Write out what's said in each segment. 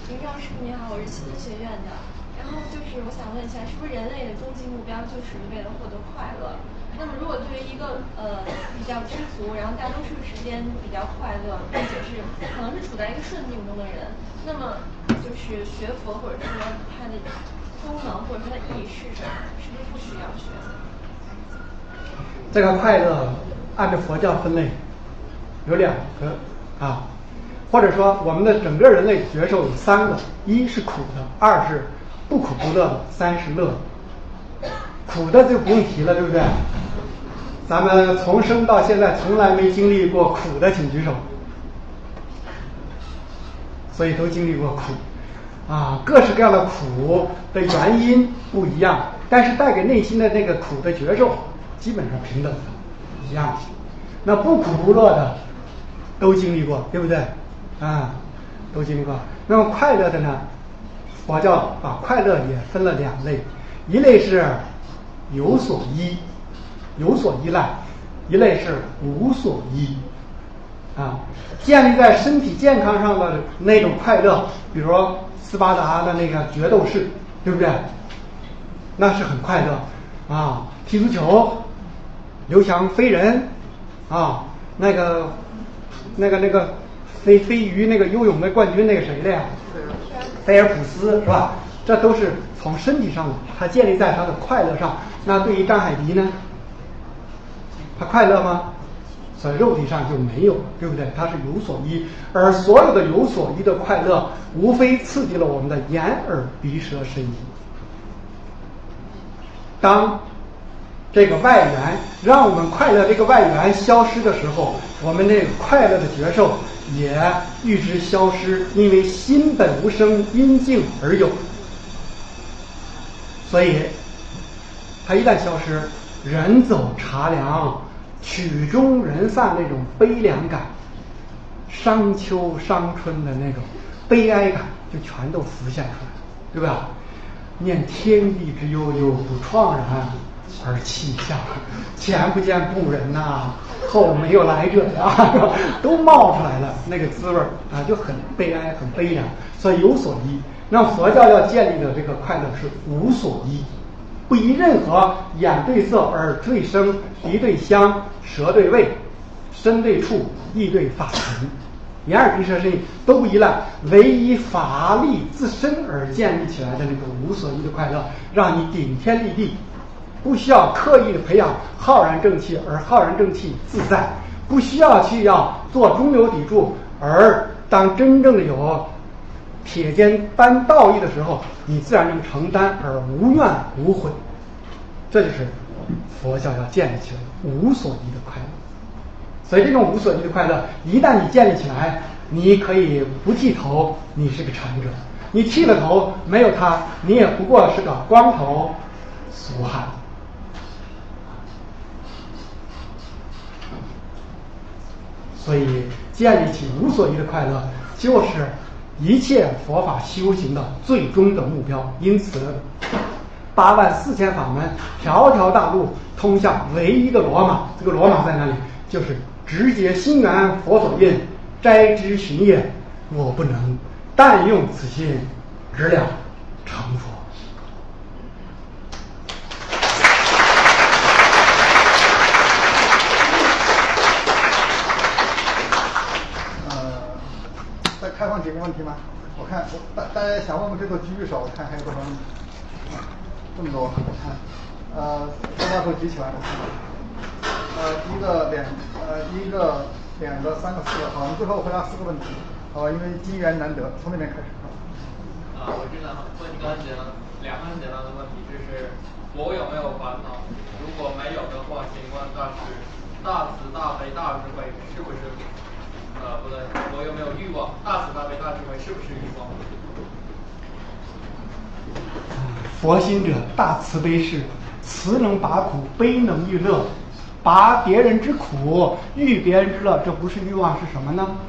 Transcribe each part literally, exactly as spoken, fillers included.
林老师你好，我是新闻学院的。然后就是我想问一下，是不是人类的终极目标就是为了获得快乐？那么如果对于一个呃比较知足，然后大多数时间比较快乐，并且是可能是处在一个顺境中的人，那么就是学佛或者说它的功能或者说它意义是什么？是不是不需要学？ 这个快乐按照佛教分类有两个啊，或者说我们的整个人类觉受有三个，一是苦的，二是不苦不乐的，三是乐的。苦的就不用提了，对不对？咱们从生到现在从来没经历过苦的，请举手。所以都经历过苦啊，各式各样的苦的原因不一样，但是带给内心的那个苦的觉受基本上平等的一样的。那不苦不乐的都经历过，对不对啊？都经历过。那么快乐的呢，佛教把快乐也分了两类，一类是有所依有所依赖，一类是无所依啊，建立在身体健康上的那种快乐，比如说斯巴达的那个决斗士，对不对？那是很快乐啊。踢足球，刘翔飞人啊，那个那个那个飞飞鱼那个游泳的冠军那个谁的呀？菲尔普斯是吧？这都是从身体上的，它建立在他的快乐上。那对于张海迪呢？他快乐吗？在肉体上就没有，对不对？它是有所依，而所有的有所依的快乐，无非刺激了我们的眼耳鼻舌身意。当这个外缘让我们快乐这个外缘消失的时候，我们这个快乐的觉受也与之消失，因为心本无生，因静而有。所以它一旦消失，人走茶凉，曲终人散那种悲凉感，伤秋伤春的那种悲哀感就全都浮现出来，对吧？念天地之悠悠，不怆然而泣下，前不见故人呐、啊，后没有来者呀、啊，都冒出来了，那个滋味啊就很悲哀，很悲凉。所以有所依，那佛教要建立的这个快乐是无所依。不依任何眼对色、耳对声、鼻对香、舌对味、身对触、意对法尘，眼耳鼻舌身意都不依赖，唯以法力自身而建立起来的那个无所依的快乐，让你顶天立地，不需要刻意的培养浩然正气，而浩然正气自在，不需要去要做中流砥柱，而当真正的有铁肩担道义的时候，你自然能承担而无怨无悔。这就是佛教要建立起来的无所依的快乐。所以这种无所依的快乐一旦你建立起来，你可以不剃头，你是个禅者；你剃了头，没有它，你也不过是个光头俗汉。所以建立起无所依的快乐，就是一切佛法修行的最终的目标。因此八万四千法门，条条大路通向唯一的罗马。这个罗马在哪里？就是直接心缘佛所印，摘枝寻叶我不能，但用此心直了成佛。 再开放几个问题吗？我看大大家想问问这个举举手，我看还有多少问题？这么多，我看，呃，大家都举起来，我看，呃，一个两，呃，一个两个三个四个，好，我们最后回答四个问题，好，因为机缘难得，从那边开始。 啊，我知道，问一个很简单，两个很简单的问题，就是我有没有烦恼？如果没有的话，请问大师，大慈大悲大智慧是不是？呃，不对，我有没有欲望？大慈大悲大智慧是不是欲望？ 佛心者大慈悲是，慈能拔苦，悲能欲乐，拔别人之苦，欲别人之乐，这不是欲望是什么呢？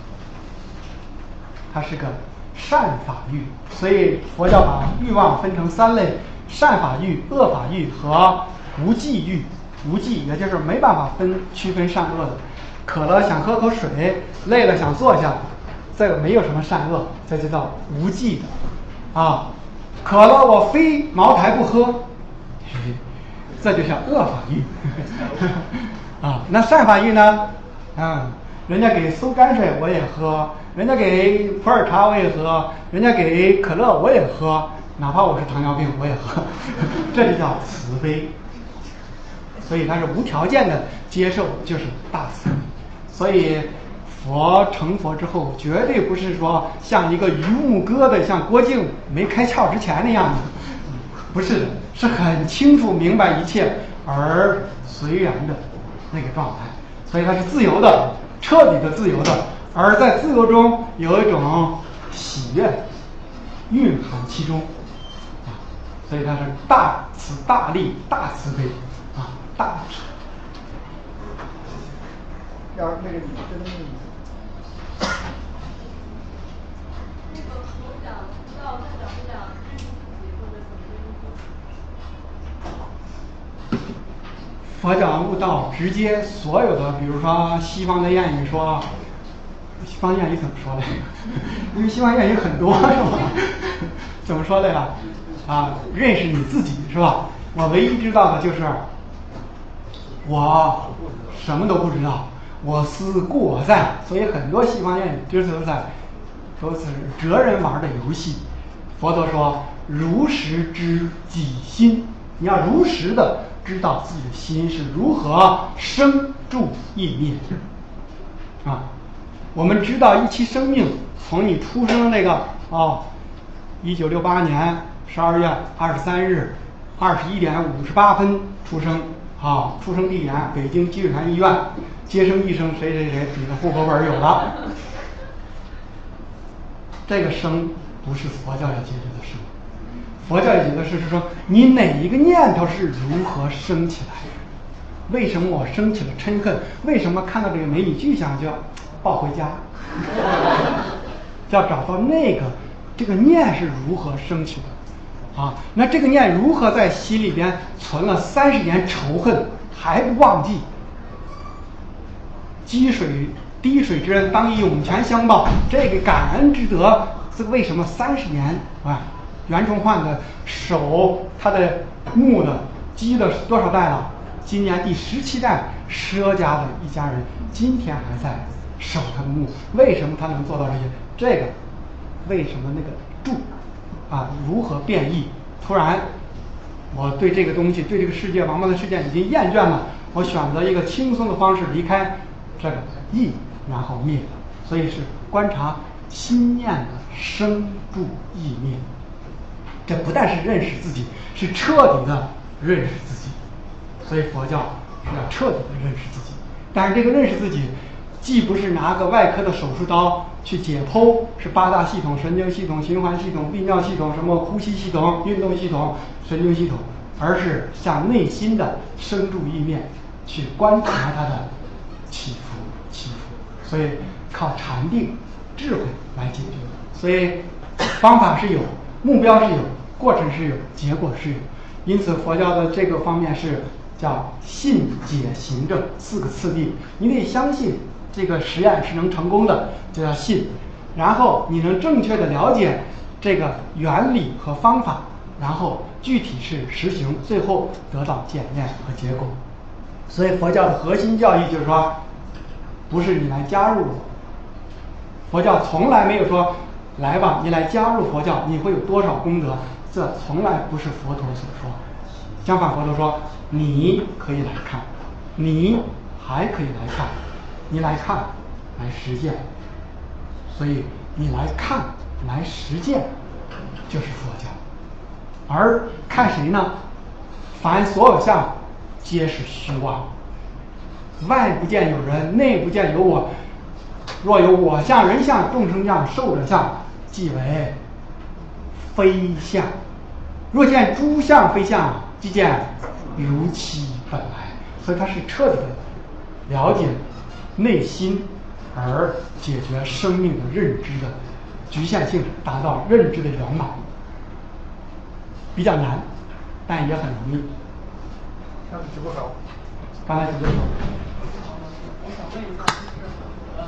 它是个善法欲。所以佛教把欲望分成三类：善法欲、恶法欲和无记欲。无记也就是没办法分区分善恶的。渴了想喝口水，累了想坐下， 这个没有什么善恶，这就叫无记的啊。渴了我非茅台不喝，这就叫恶法欲啊。那善法欲呢？啊，人家给馊泔水我也喝，人家给普洱茶我也喝，人家给可乐我也喝，哪怕我是糖尿病我也喝，这就叫慈悲。所以它是无条件的接受，就是大慈悲。所以佛成佛之后，绝对不是说像一个榆木疙瘩，像郭靖没开窍之前那样子，不是的，是很清楚明白一切而随缘的那个状态。所以它是自由的，彻底的自由的，而在自由中有一种喜悦蕴含其中啊，所以它是大慈大利大慈悲啊，大慈。 要那个你真的意思。 那个佛讲道代表不了认识自己或者怎么认识？ 佛讲悟道，直接所有的，比如说西方的谚语说，西方谚语怎么说来着？因为西方谚语很多是吧？怎么说来着？啊，认识你自己是吧？我唯一知道的就是，我什么都不知道，我思故我在。所以很多西方谚语就是都在，都是哲人玩的游戏。佛陀说，如实知己心，你要如实的知道自己的心是如何生住意灭啊。我们知道一期生命从你出生那个哦，一九六八年十二月二十三日二十一点五十八分出生啊，出生地点北京积水潭医院，接生医生谁谁谁，你的户口本有了。这个生不是佛教要解决的生，佛教要解决的事是说，你哪一个念头是如何升起来的？为什么我升起了嗔恨？为什么看到这个美女巨想就要抱回家？要找到那个这个念是如何升起的啊？那这个念如何在心里边存了三十年仇恨还不忘记？积水滴水之恩，当以涌泉相报。这个感恩之德，这个为什么三十年啊？袁崇焕的手，他的墓的积了多少代了？今年第十七代佘家的一家人，今天还在守他的墓。为什么他能做到这些？这个为什么那个住啊如何变异？突然我对这个东西，对这个世界王八的世界已经厌倦了，我选择一个轻松的方式离开这个意，然后灭。所以是观察心念的生住意灭。这不但是认识自己，是彻底的认识自己。所以佛教是要彻底的认识自己。但是这个认识自己，既不是拿个外科的手术刀去解剖，是八大系统、神经系统、循环系统、泌尿系统、什么呼吸系统、运动系统、神经系统，而是向内心的生住意灭去观察它的起伏起伏。所以靠禅定、智慧来解决。所以方法是有，目标是有，过程是有，结果是有。因此佛教的这个方面是叫信解行证四个次第，你得相信这个实验是能成功的，就叫信。然后你能正确的了解这个原理和方法，然后具体是实行，最后得到检验和结果。所以佛教的核心教义就是说，不是你来加入我，佛教从来没有说来吧，你来加入佛教你会有多少功德，这从来不是佛陀所说。相反，佛陀说你可以来看，你还可以来看，你来看来实践。所以你来看来实践就是佛教。而看谁呢？凡所有相皆是虚妄，外不见有人，内不见有我。若有我相、人相、众生相、寿者相，即为非相。若见诸相非相，即见如其本来。所以它是彻底的了解内心，而解决生命的认知的局限性，达到认知的圆满。比较难，但也很容易。 上次举过手。 刚才举过手。 我想问一下，就是呃。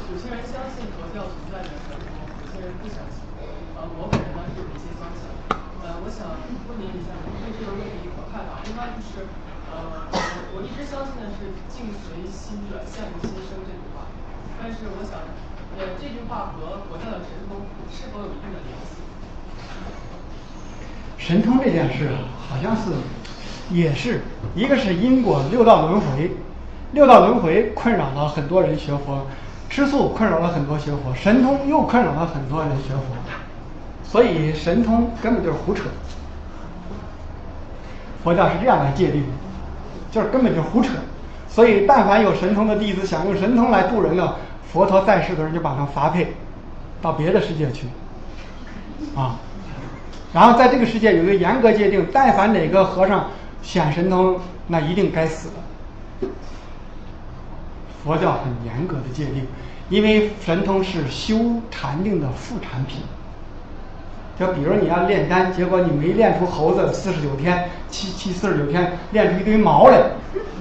有些人相信佛教存在着神佛，有些人不相信。呃，我本人呢是有一些相信。呃，我想问您一下，您对这个问题有何看法？另外就是，呃，我一直相信的是境随心转，相由心生这句话，但是我想，呃，这句话和佛教的神通是否有一定的联系？ 神通这件事啊，好像是也是一个是因果六道轮回，六道轮回困扰了很多人学佛，吃素困扰了很多学佛，神通又困扰了很多人学佛，所以神通根本就是胡扯。佛教是这样来界定的，就是根本就是胡扯。所以但凡有神通的弟子想用神通来度人了，佛陀在世的人就把他发配到别的世界去啊。然后在这个世界有一个严格界定，但凡哪个和尚显神通，那一定该死的。佛教很严格的界定，因为神通是修禅定的副产品。就比如你要炼丹，结果你没练出猴子，四十九天，七七四十九天练出一堆毛来，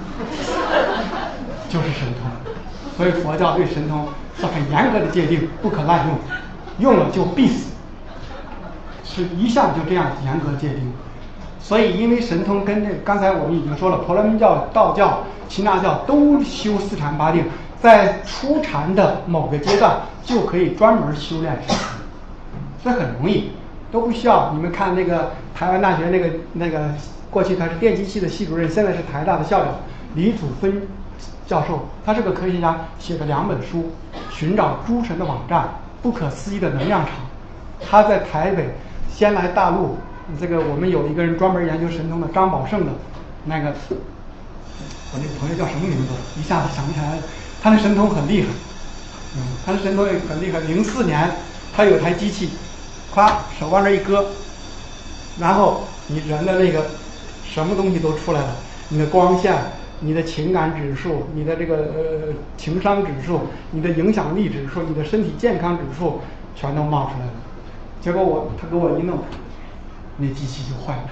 就是神通。所以佛教对神通是很严格的界定，不可滥用，用了就必死。是一向就这样严格界定，所以因为神通跟这刚才我们已经说了，婆罗门教、道教、耆那教都修四禅八定，在初禅的某个阶段就可以专门修炼神通，这很容易，都不需要。你们看那个台湾大学那个那个过去他是电机系的系主任，现在是台大的校长李祖芬教授，他是个科学家，写了两本书，寻找诸神的网站、不可思议的能量场。他在台北。先来大陆，这个我们有一个人专门研究神通的张宝胜的，那个我那个朋友叫什么名字？一下子想不起来了。他的神通很厉害，嗯，他的神通也很厉害。零四年，他有台机器，咵手往那一搁，然后你人的那个什么东西都出来了，你的光线、你的情感指数、你的这个呃情商指数、你的影响力指数、你的身体健康指数，全都冒出来了。结果我他给我一弄，那机器就坏了。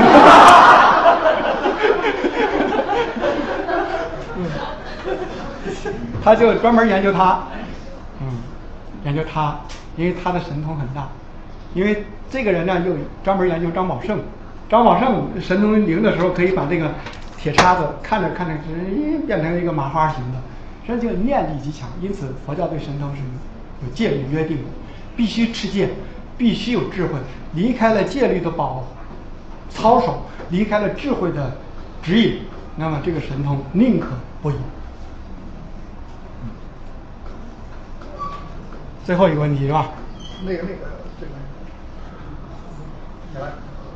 嗯，他就专门研究他，嗯，研究他，因为他的神通很大。因为这个人呢，又专门研究张宝胜，张宝胜神通灵的时候，可以把这个铁叉子看着看着，咦，变成一个麻花形的，实际上念力极强。因此，佛教对神通是有戒律约定的，必须持戒。必须有智慧，离开了戒律的保操守，离开了智慧的指引，那么这个神通宁可不已。最后一个问题是吧？ 那个那个这个，你来，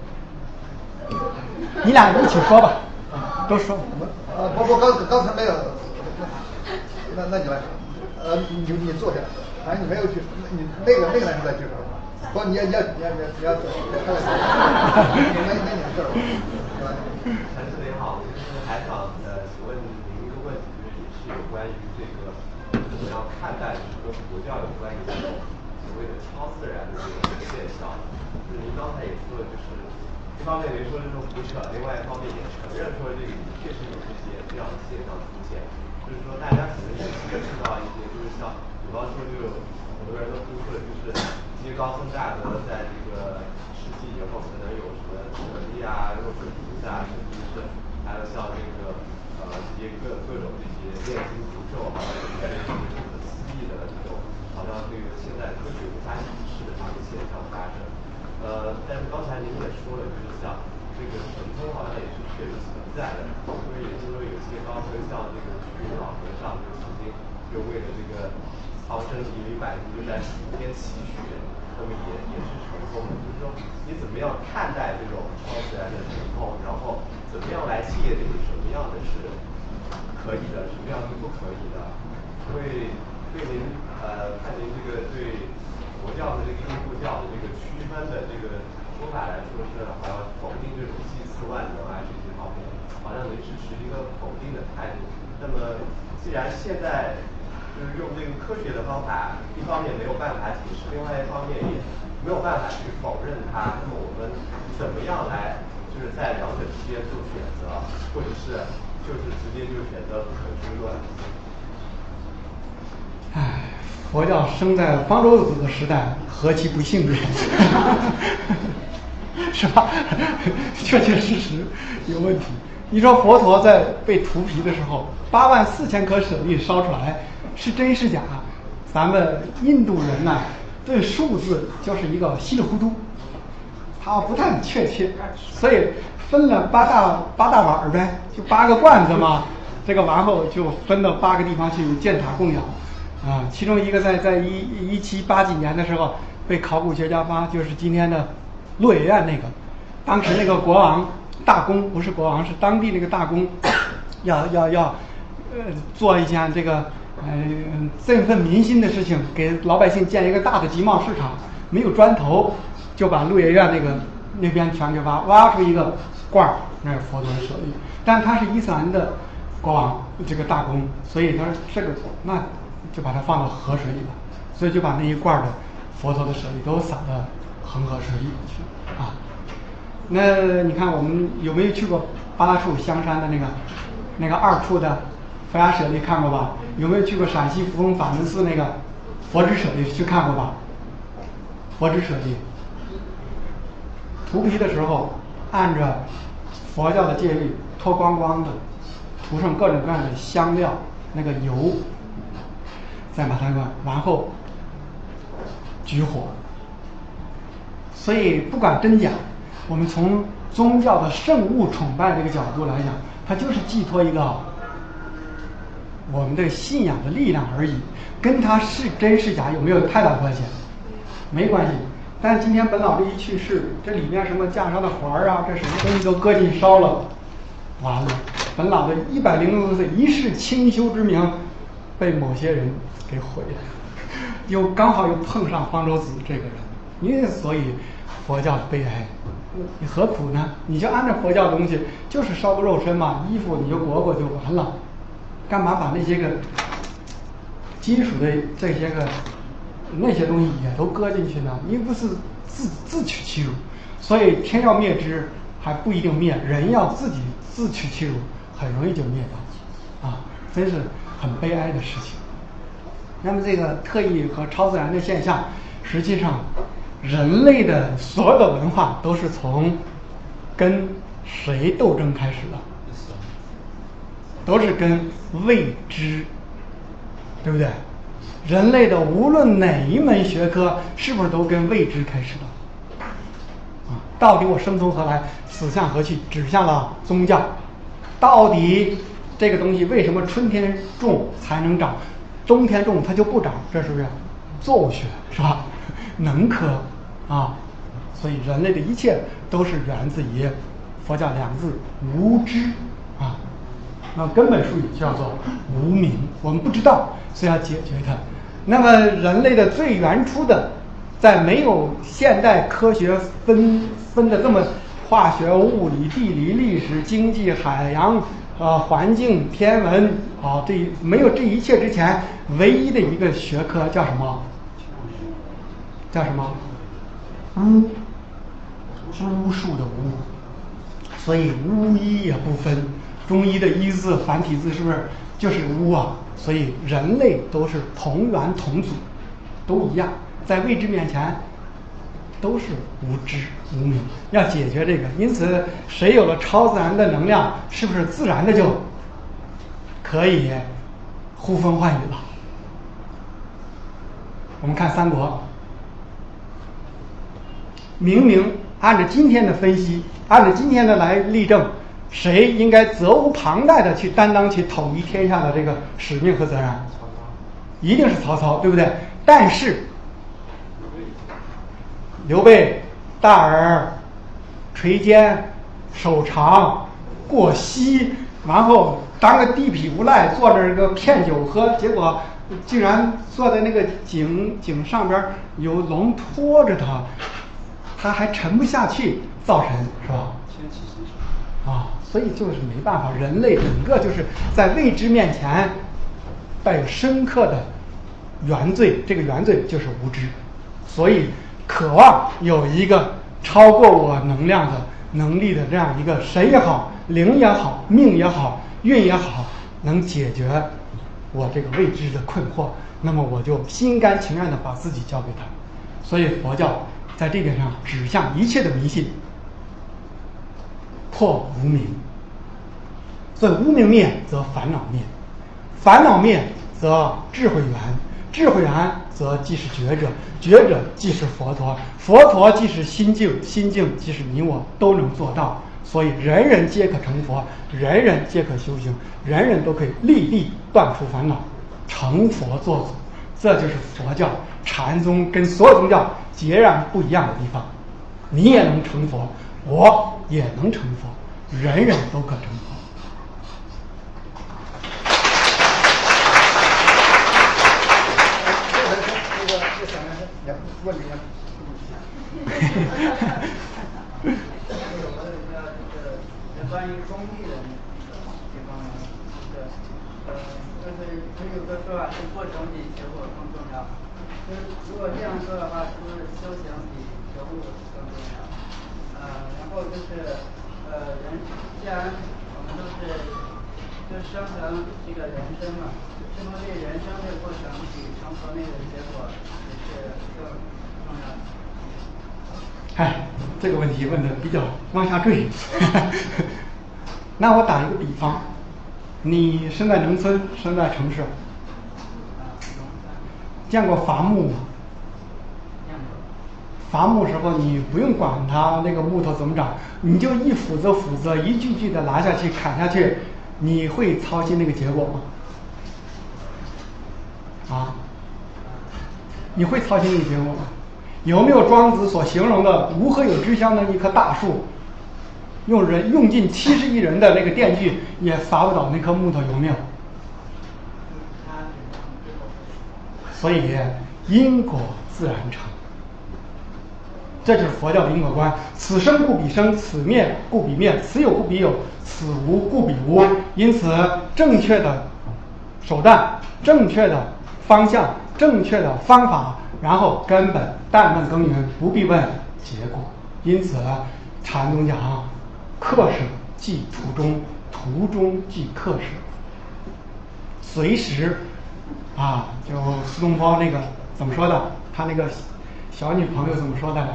你俩一起说吧，都说。 呃，不不，刚刚才没有，那那你来，呃，你你坐下，反正你没有举手，你那个那个男生在举手。不，你要你要你要你要你要开玩笑，你没没你的事儿，是吧？ 陈师您好，就是还想呃请问您一个问题，就是也是有关于这个怎么样看待就是跟佛教有关于这种所谓的超自然的这种现象。就是您刚才也说了，就是一方面您说这种胡扯，另外一方面也承认说这个确实有这些这样的现象出现。就是说大家可能也接触到一些，就是像比方说就很多人都听说的就是。一些高僧大德在这个世纪以后，可能有什么舍利啊、肉水菩萨，甚至是还有像这个呃这些各各种这些炼金符咒，好像有一些不可思议的这种，好像这个现在科学无法解释的这个现象发生。呃，但是刚才您也说了，就是像这个神通好像也是确实存在的，因为也就是说有些高僧像这个虚云老和尚，就曾经就为了这个。曹参一米百度就在数天祈雪，那么也也是成功的。就是说，你怎么样看待这种超自然的神通？然后怎么样来界定什么样的是可以的，什么样是不可以的？因为对您呃，看您这个对佛教的这个印度教的这个区分的这个说法来说，是好像否定这种祭祀万能啊这些方面，好像您是持一个否定的态度。那么既然现在就是用这个科学的方法，一方面没有办法解释，另外一方面也没有办法去否认它。那么我们怎么样来，就是在两者之间做选择，或者是就是直接就选择不可知论？ 唉， 佛教生在方舟子的时代，何其不幸也，是吧？确确实实有问题。你说佛陀在被涂皮的时候，八万四千颗舍利烧出来，是真是假？咱们印度人呢，对数字就是一个稀里糊涂，他不太确切，所以分了八大八大碗呗，就八个罐子嘛。这个完后就分到八个地方去建塔供养，啊，其中一个在在一一七八几年的时候被考古学家发，就是今天的鹿野苑那个，当时那个国王大公不是国王，是当地那个大公，要要要，呃，做一件这个呃振奋民心的事情，给老百姓建一个大的集贸市场，没有砖头，就把鹿野苑那个那边全给挖挖出一个罐儿，那是佛陀的舍利，但他是伊斯兰的国王这个大公，所以他说这个那就把它放到河水里了，所以就把那一罐的佛陀的舍利都撒到恒河水里去啊。那你看我们有没有去过八大处香山的那个那个二处的佛牙舍利看过吧？有没有去过陕西扶风法门寺那个佛指舍利去看过吧？佛指舍利涂皮的时候按着佛教的戒律脱光光的，涂上各种各样的香料，那个油，再把它们然后举火。所以不管真假，我们从宗教的圣物崇拜这个角度来讲，它就是寄托一个我们的信仰的力量而已，跟它是真是假有没有太大关系？没关系。但是今天本老这一去世，这里面什么架上的环啊，这什么东西都搁进烧了，完了，本老的一百零六岁一世清修之名被某些人给毁了，又刚好又碰上方舟子这个人，因为所以佛教的悲哀，你何苦呢？你就按照佛教的东西，就是烧个肉身嘛，衣服你就裹裹就完了，干嘛把那些个金属的这些个那些东西也都搁进去呢？你不是自自取其辱，所以天要灭之还不一定灭，人要自己自取其辱，很容易就灭掉，啊，真是很悲哀的事情。那么这个特异和超自然的现象，实际上人类的所有的文化都是从跟谁斗争开始的？都是跟未知，对不对？人类的无论哪一门学科，是不是都跟未知开始的？啊，到底我生从何来，死向何去，指向了宗教。到底这个东西为什么春天种才能长，冬天种它就不长？这是不是作物学，是吧？能科啊，所以人类的一切都是源自于佛教两个字无知啊。那根本术语叫做无明，我们不知道，所以要解决它。那么人类的最原初的，在没有现代科学分分的这么化学、物理、地理、历史、经济、海洋、呃环境、天文啊，这没有这一切之前，唯一的一个学科叫什么？叫什么？巫，巫术的巫。所以巫医也不分。中医的医字繁体字是不是就是巫啊？所以人类都是同源同祖，都一样，在未知面前都是无知无明。要解决这个，因此谁有了超自然的能量，是不是自然的就可以呼风唤雨了？我们看三国，明明按照今天的分析，按照今天的来例证，谁应该责无旁贷的去担当起统一天下的这个使命和责任？一定是曹操，对不对？但是刘备大耳、垂肩、手长、过膝，然后当个地痞无赖，坐着个骗酒喝，结果竟然坐在那个井井上边，有龙拖着他，他还沉不下去，造神是吧？啊，所以就是没办法，人类整个就是在未知面前带有深刻的原罪，这个原罪就是无知，所以渴望有一个超过我能量的能力的这样一个神也好，灵也好，命也好，运也好，能解决我这个未知的困惑， 那么我就心甘情愿的把自己交给他。所以佛教在这点上指向一切的迷信，破无明。所以无明灭则烦恼灭，烦恼灭则智慧圆，智慧圆则即是觉者，觉者即是佛陀，佛陀即是心境，心境即是你我都能做到。所以人人皆可成佛，人人皆可修行，人人都可以立地断除烦恼，成佛做主。这就是佛教禅宗跟所有宗教截然不一样的地方。你也能成佛，我也能成佛，人人都可成佛。 这个这小男生也问你问那个我有一个就是关于公益的这方面，就是呃，就是不是有个说法是过程比结果更重要？就是如果这样说的话，是不是修行比觉悟更重要？呃，然后就是呃，人既然我们都是就生成这个人生嘛，是不是这人生这个过程比成佛那个结果也是更重要的？ 哎，这个问题问的比较往下坠。那我打一个比方，你生在农村，生在城市，见过伐木吗？伐木时候你不用管它那个木头怎么长，你就一斧子斧子一句句的拿下去砍下去，你会操心那个结果吗？啊？你会操心那个结果吗？有没有庄子所形容的无何有之乡的一棵大树，用人用尽七十亿人的那个电锯也伐不倒那棵木头，有没有？所以因果自然成，这就是佛教的因果观。此生故彼生，此灭故彼灭，此有故彼有，此无故彼无。因此正确的手段，正确的方向，正确的方法，然后根本但问耕耘，不必问结果。因此禅宗讲客舍即途中，途中即客舍。随时啊，就苏东坡那个怎么说的？他那个小女朋友怎么说的来？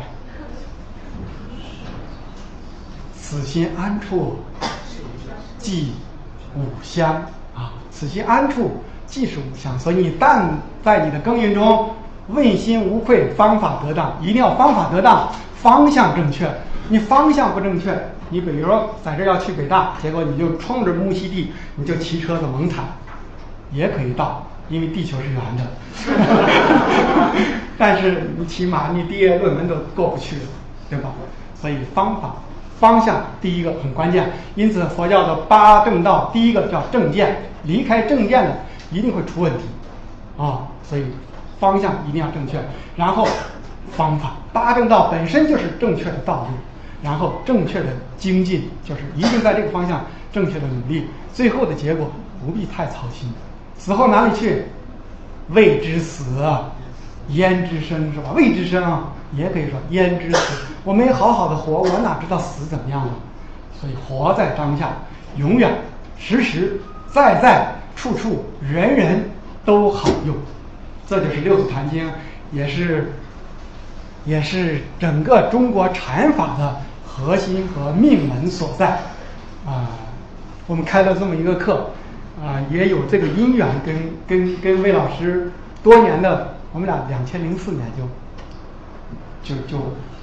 此心安处即吾乡啊！此心安处即是吾乡。所以你但在你的耕耘中问心无愧，方法得当，一定要方法得当，方向正确。你方向不正确，你比如说在这要去北大，结果你就冲着木樨地，你就骑车子猛踩，也可以到，因为地球是圆的。但是你起码你毕业论文都过不去了，对吧？所以方法方向第一个很关键。因此佛教的八正道第一个叫正见，离开正见的一定会出问题啊。所以方向一定要正确，然后方法，八正道本身就是正确的道路，然后正确的精进，就是一定在这个方向正确的努力，最后的结果不必太操心。死后哪里去？未知死，焉知生，是吧？未知生啊，也可以说焉知死。我没好好的活，我哪知道死怎么样呢？所以活在当下，永远时时在在处处人人都好用。这就是六祖坛经，也是也是整个中国禅法的核心和命门所在啊。我们开了这么一个课啊，也有这个因缘跟跟跟魏老师多年的，我们俩两千零四年就就就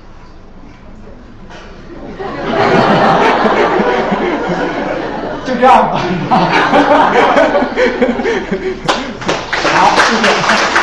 就这样吧。好，谢谢。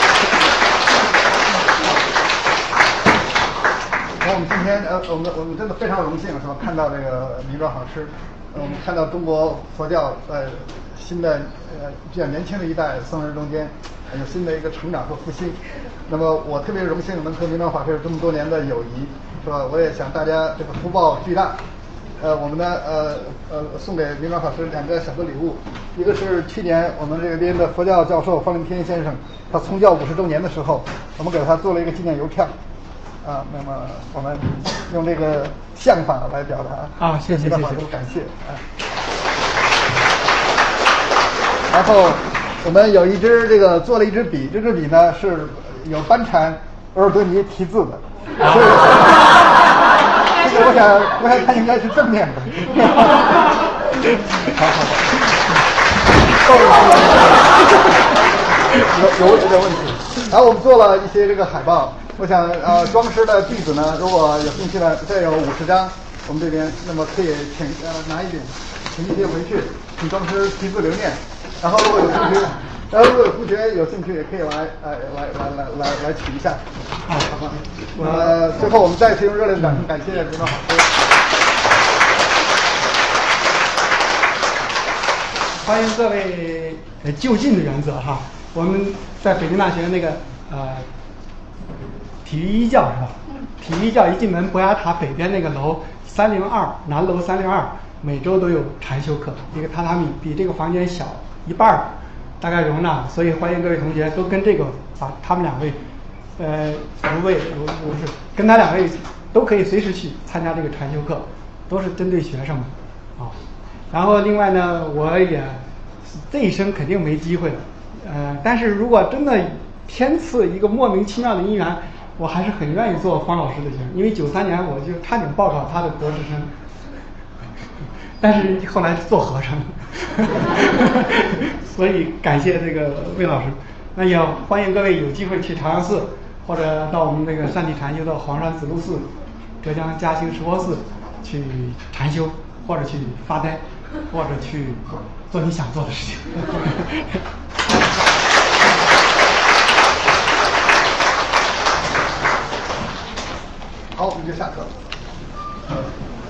然后我们今天呃，我们我们真的非常荣幸是吧？看到这个明庄法师，呃，我们看到中国佛教在新的呃比较年轻的一代僧人中间有新的一个成长和复兴。那么我特别荣幸能和明庄法师有这么多年的友谊，是吧？我也想大家这个福报巨大。呃，我们呢，呃呃，送给明庄法师两个小的礼物，一个是去年我们这个边的佛教教授方林天先生，他从教五十周年的时候，我们给他做了一个纪念邮票。啊，那么我们用这个相法来表达啊，谢谢谢谢， 感谢啊。然后我们有一支这个做了一支笔，这支笔呢是有班禅额尔德尼题字的，所以这个我想我想它应该是正面的。好好好，有有有点问题。然后我们做了一些这个海报，我想呃装饰的句子呢，如果有兴趣的，这有五十张，我们这边那么可以请呃拿一点，请一些回去，请装饰题字留念。然后如果有同学，然后如果有同学有兴趣，也可以来呃来来来来来取一下。好，好吧。呃，最后我们再次用热烈的掌声感谢领导老师。 欢迎各位呃就近的原则哈，我们在北京大学那个呃体育一教是吧？体育一教一进门博雅塔北边那个楼三零二南楼三零二，每周都有禅修课，一个榻榻米比这个房间小一半儿，大概容纳，所以欢迎各位同学都跟这个啊他们两位呃吴卫吴吴是跟他两位都可以随时去参加这个禅修课，都是针对学生们啊。然后另外呢，我也这一生肯定没机会了，呃，但是如果真的天赐一个莫名其妙的因缘，我还是很愿意做方老师的学生，因为九三年我就差点报考他的博士生，但是后来做和尚，所以感谢这个魏老师。那也欢迎各位有机会去朝阳寺，或者到我们这个善地禅修的黄山子路寺、浙江嘉兴石佛寺去禅修，或者去发呆，或者去做你想做的事情。 好，我们就下课了。